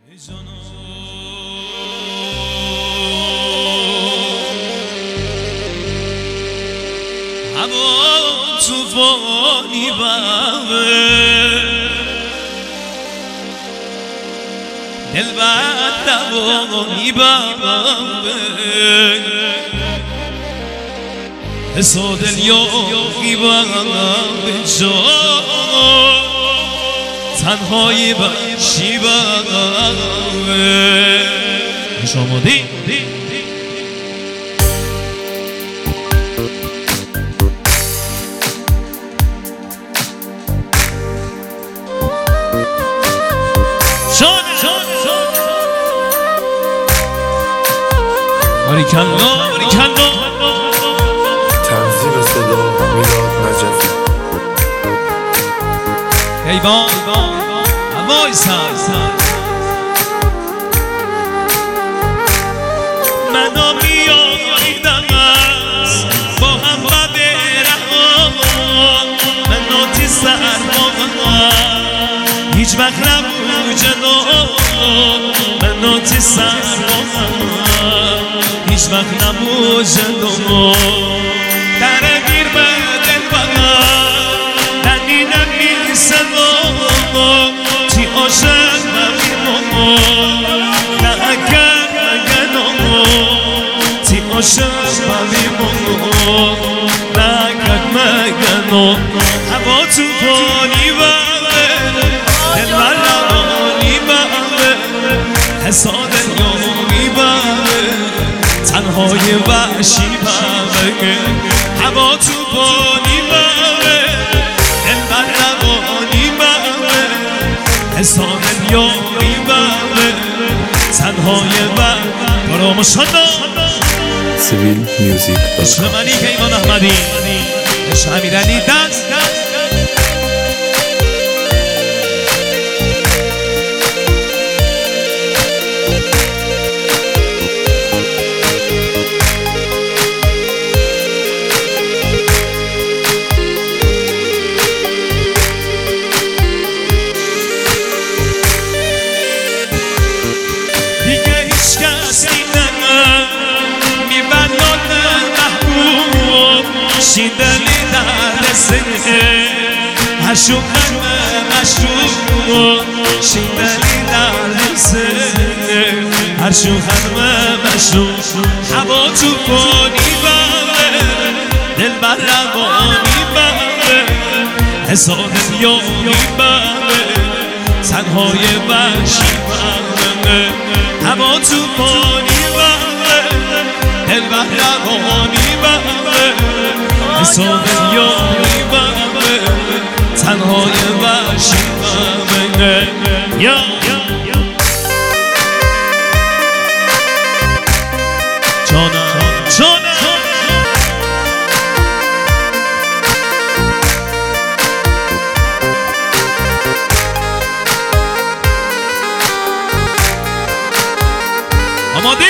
هوا توفانی بابه دل بد دوانی بابه حسا دل یاقی بابه جا تنهایی بشی بابه شما دی باریکلا تنظیم صدا میلاد نجفی ایوان هوای سر منو میایدم است با هم بدرم منو تی سر هیچ وقت نبود جنو منو تی سر هیچ وقت نبود جنو درگیر به دل بغل ندیدم این صدا تی عاشق نمیمونو نکرد مگنو تی عاشق نمیمونو نکرد مگنو هوا توفانی بغه دل بر روانی بغه حسا دل یاقی بغه تنهای وحشی بغه هوا توفانی بغه دل بر روانی بغه حسا دل یاقی بغه تنهای وحشی برام شده سیویل میوزیک عشق منی که ایمان احمدی عشق امیرعلی دست شیدلی در سنه عشوقم مشروع شیدلی در سنه عشوقم مشروع هوا توفانی بغه دل بر روانی بغه حسا دل یاقی بغه تنهای وحشی بغه هوا توفانی بغه دل بر روانی بغه حسا دل یاقی بغه تنهای وحشی بغه یا جانم آماده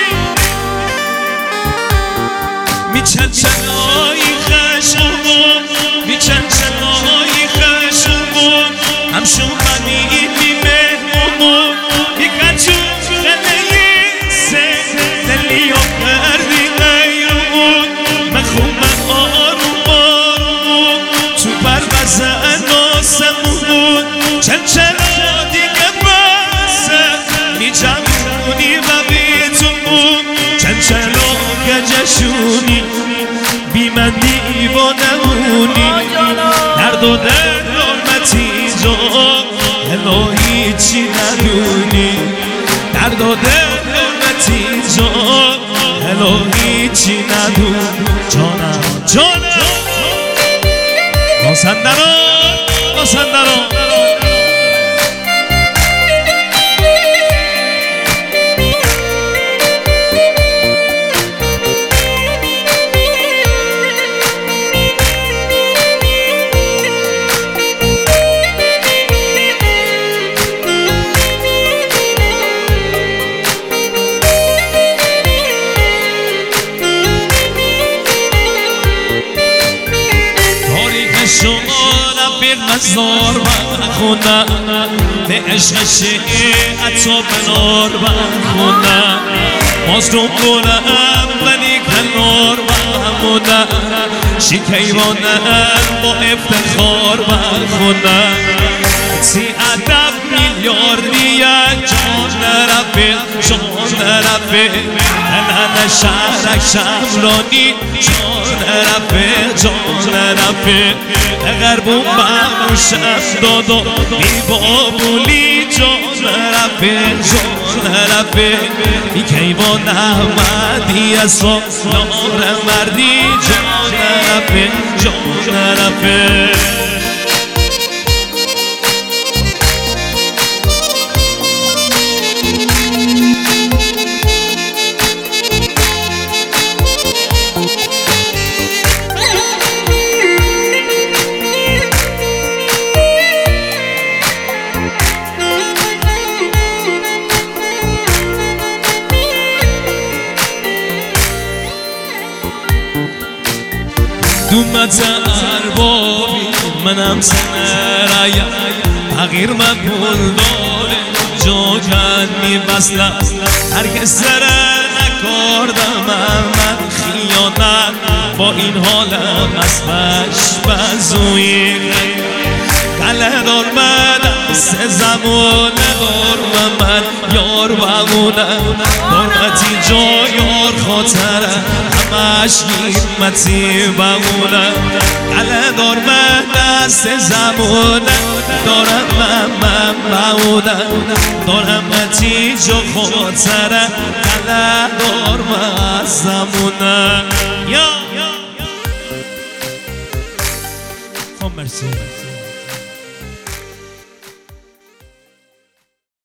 میچنچنایی خشمون میچنچنایی خشمون همشون خنی میمهمون یکچون خنهی سه دلی ها کردی غیرمون مخوم آروم آروم تو بروزن آسمون چنچنا دیگه بسه میجمونی و بیتون چنچنا گجشونی بی من دیوانمونی درد و حرمتی جا الهی چی ندونی درد و حرمتی جا الهی چی ندونی جانم ماسندران مزار بخونم به عشق شیعت و بنار بخونم مازدوم گلم ولی کنار بخونم شکیوانم با افتخار بخونم سی ادب میلیاردی جان رفیق جان رفیق من شهرک شمرانی جان رفیق جان رفیق غربون بموشم دادو بی بابولی جان رفیق جان رفیق بی کیوان احمدی اصلا نار مردی جان رفیق جان رفیق دومت اربابی منم سنرایم تغییر مقبول داره جا کن میبسلم هرگز سره نکردم من خیانت با این حالم از بشبزوی گله دار من سه زمانه دار و من یار بمونم دارمتی جا یار خاطره همش گیرمتی بمونم گله دار من سه زمانه دارم من بمونم دارمتی جا خاطره گله دار من زمونم یا مرسی